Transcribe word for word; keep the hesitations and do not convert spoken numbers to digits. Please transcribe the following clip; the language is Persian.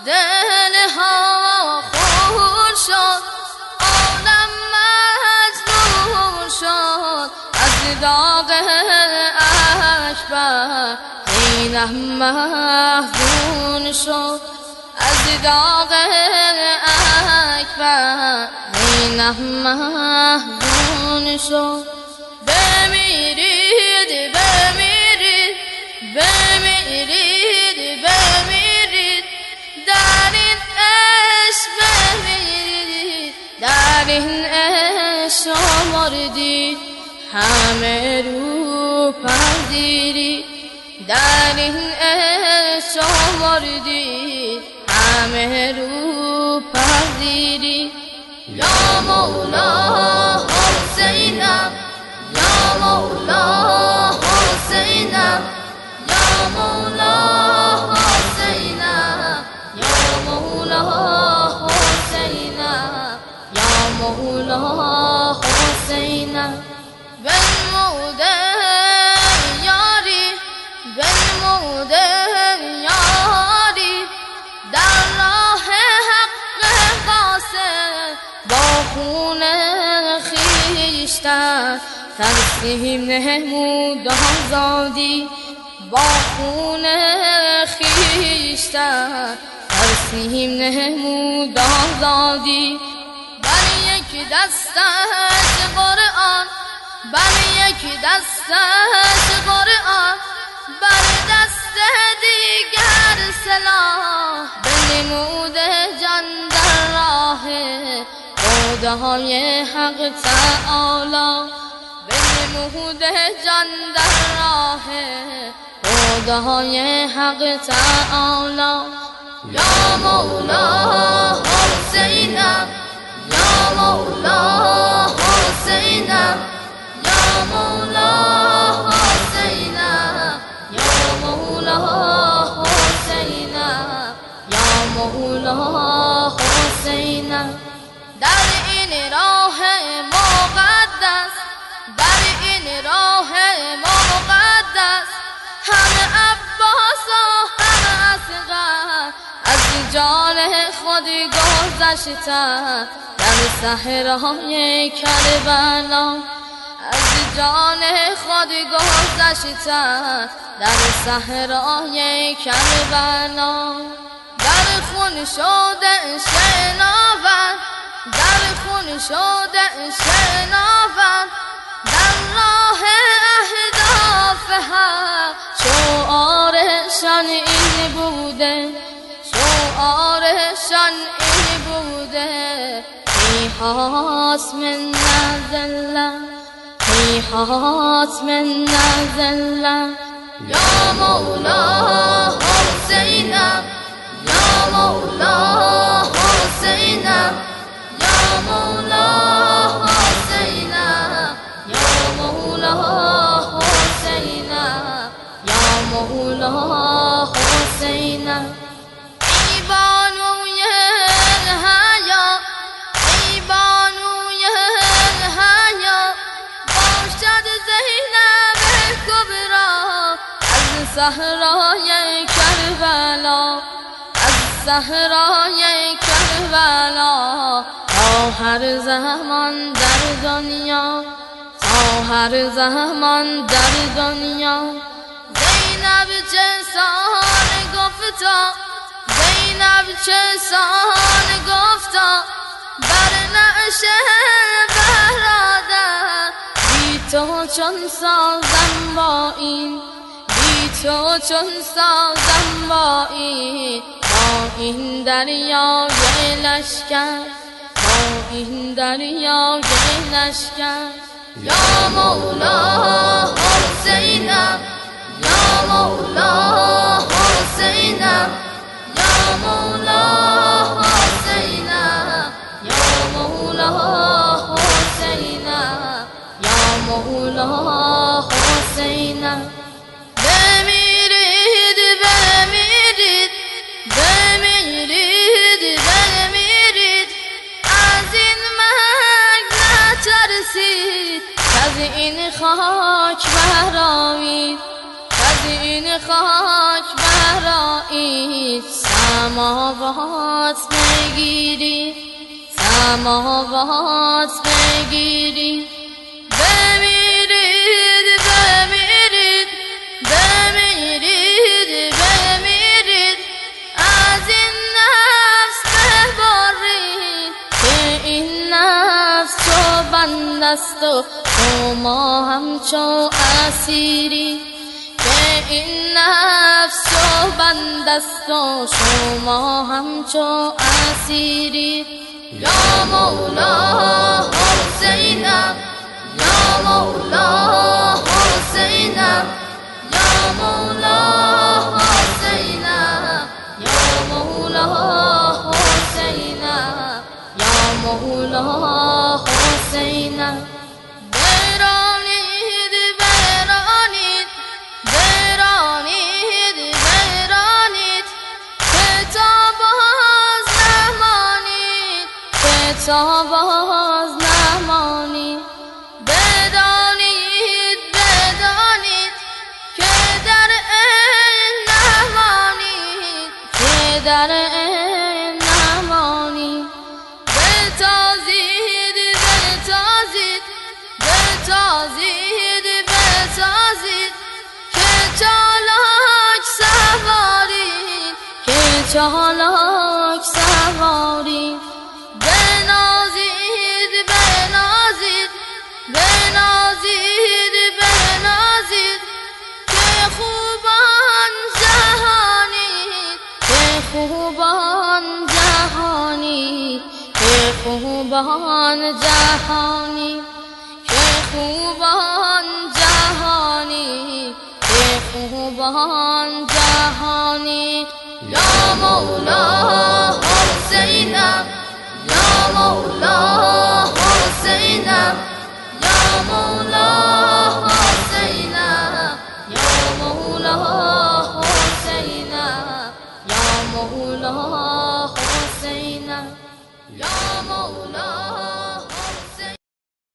دلها خون شد، عالم مجنون شد، از داغ اکبر زینب محزون شد، از داغ اکبر زینب محزون شد. بمیرید بمیرید بمیرید بمیرید، در این عشق بمیرید، در این عشق مردید، همه رو پذیرید، در این عشق مردید، همه رو پذیرید. یا مولا حسینم، یا مولا حسینم، یا مولا حسینم، یا مولا حسینم، یا مولا حسینم. بنموده یاری، بنموده یاری، در راه حق قاصد با خون خویشتن ترسیم نمود آزادی، با خون خویشتن ترسیم نمود آزادی. بر یک دستش قرآن، بر یک دستش قرآن، بر دست دیگر سلاح، بنمود جان در راه خدای حق تعالی، بنمود جان در راه خدای حق تعالی. یا مولا حسینم، یا مولا حسینم، یا مولا حسینم، یا مولا حسینم، یا مولا حسینم. در این راه مقدس، در این راه مقدس، همه عباس و همه اصغر از جان خود گذشتن، در صحرای کربلا از جان خود گذشتن، در صحرای کربلا. در خون شده شناور، در خون شده شناور، در راه اهداف حق شعارشان این بوده، شعارشان این بوده. هیهات من نزله، هیهات من نزله. یا مولا حسینم، یا مولا حسینم، یا مولا حسینم، یا مولا حسینم، یا مولا حسینم. ای بانوی حیا، ای بانوی حیا، باشد زینب کبری از صحرای کربلا، از صحرای کربلا. تا هر زمان در دنیا، تا هر زمان در دنیا، زینب چه سان گفتا، زینب چه سان گفتا، بر نعش برادر. بی تو چون سازم با این، بی تو چون سازم با این، با این دریای لشکر، با این دریای لشکر. یا مولا حسینم، یا مولا حسینم، یا مولا حسینم، یا مولا حسینم، یا مولا حسینم. بمیرید بمیرید بمیرید بمیرید، از این مرگ نترسید، از این خاک برآیید، از این خاک برآیید. سماوات بگیری سماوات بگیری بمیرید بمیرید بمیرید بمیرید از این نفس ببارید که این نفس تو بند است و شما همچو اسیری که این نفس تو بند است و شما همچو اسیری یا مولا حسینم یا مولا حسینم یا مولا حسینم یا مولا حسینم یا مولا حسینم برانید برانید برانید برانید که تا باز نمانید که تا باز نمانید بدانید بدانید که در این نمانید که در این نمانید بتازید بتازید بتازید بتازید که چالاک سوارید که چالاک سوارید بنازید بنازید بنازید بنازید که خوبان جهانید که خوبان جهانید که خوبان جهانید که خوبان جهانید که خوبان جهانید یا مولا حسینم یا مولا حسینم یا مولا حسینم یا مولا حسینم یا مولا